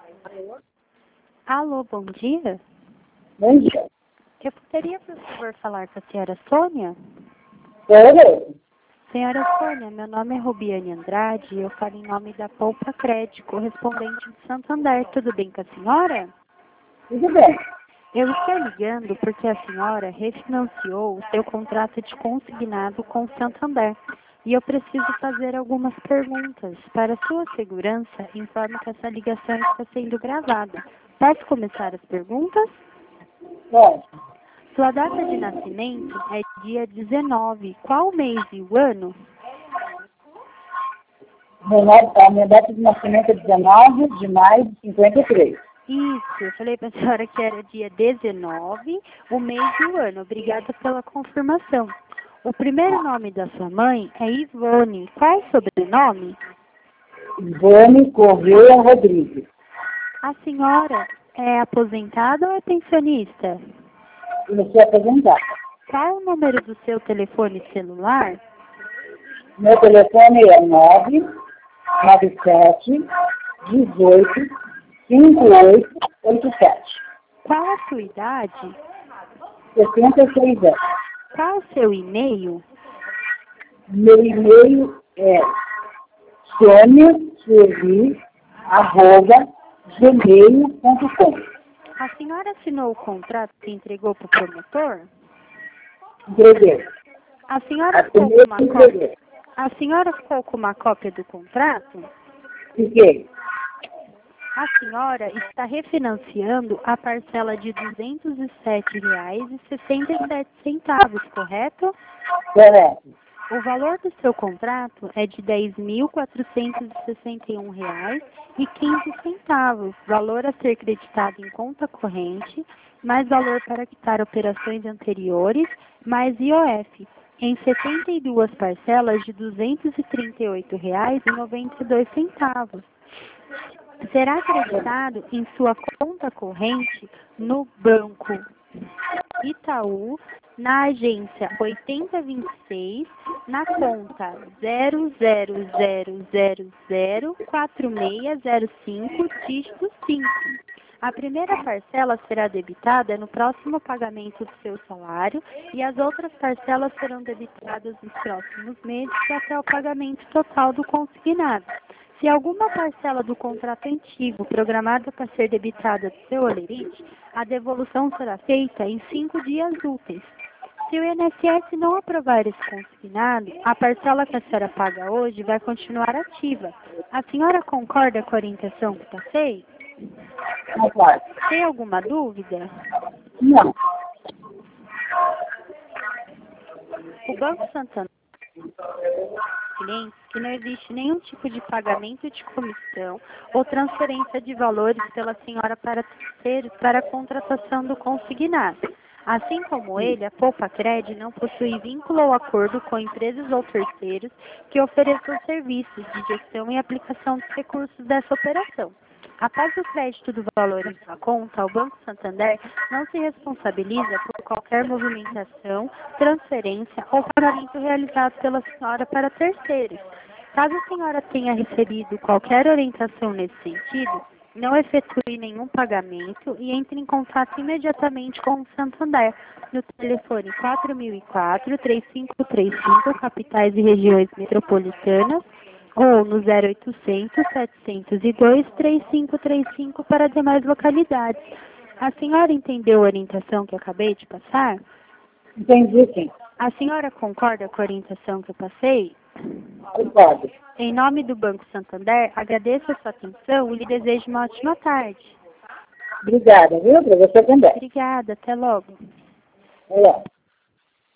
Alô, bom dia. Bom dia. Eu poderia, por favor, falar com a senhora Sônia? Oi. Senhora Sônia, meu nome é Rubiane Andrade e eu falo em nome da Poupa Crédito, correspondente de Santander. Tudo bem com a senhora? Tudo bem. Eu estou ligando porque a senhora refinanciou o seu contrato de consignado com o Santander. E eu preciso fazer algumas perguntas. Para sua segurança, informo que essa ligação está sendo gravada. Posso começar as perguntas? Bom, Sua data de nascimento é dia 19. Qual mês e o ano? a minha data de nascimento é 19 de maio de 53. Isso, eu falei para a senhora que era dia 19, o mês e o ano. Obrigada pela confirmação. O primeiro nome da sua mãe é Ivone. Qual é o sobrenome? Ivone Correia Rodrigues. A senhora é aposentada ou é pensionista? Eu sou aposentada. Qual o número do seu telefone celular? Meu telefone é 997 18 5887. Qual a sua idade? 66 anos. Qual o seu e-mail? Meu e-mail é soniaservi@gmail.com. A senhora assinou o contrato que entregou para o promotor? Entreguei. A senhora ficou com uma cópia? Entreguei. A senhora ficou com uma cópia do contrato? Fiquei. A senhora está refinanciando a parcela de R$ 207,67, correto? Correto. O valor do seu contrato é de R$ 10.461,15, valor a ser creditado em conta corrente, mais valor para quitar operações anteriores, mais IOF, em 72 parcelas de R$ 238,92. Será acreditado em sua conta corrente no Banco Itaú, na agência 8026, na conta 00004605, dígito 5. A primeira parcela será debitada no próximo pagamento do seu salário e as outras parcelas serão debitadas nos próximos meses até o pagamento total do consignado. Se alguma parcela do contrato antigo programada para ser debitada do seu holerite, a devolução será feita em 5 dias úteis. Se o INSS não aprovar esse consignado, a parcela que a senhora paga hoje vai continuar ativa. A senhora concorda com a orientação que passei? Concordo. Tem alguma dúvida? Não. O Banco Santander clientes que não existe nenhum tipo de pagamento de comissão ou transferência de valores pela senhora para terceiros para a contratação do consignado. Assim como ele, a Poupa Cred não possui vínculo ou acordo com empresas ou terceiros que ofereçam serviços de gestão e aplicação dos recursos dessa operação. Após o crédito do valor em sua conta, o Banco Santander não se responsabiliza por qualquer movimentação, transferência ou pagamento realizado pela senhora para terceiros. Caso a senhora tenha recebido qualquer orientação nesse sentido, não efetue nenhum pagamento e entre em contato imediatamente com o Santander no telefone 4004-3535, capitais e regiões metropolitanas, ou no 0800-702-3535 para demais localidades. A senhora entendeu a orientação que eu acabei de passar? Entendi, sim. A senhora concorda com a orientação que eu passei? Concordo. Em nome do Banco Santander, agradeço a sua atenção e lhe desejo uma ótima tarde. Obrigada, viu? Para você também. Obrigada, até logo. Olá.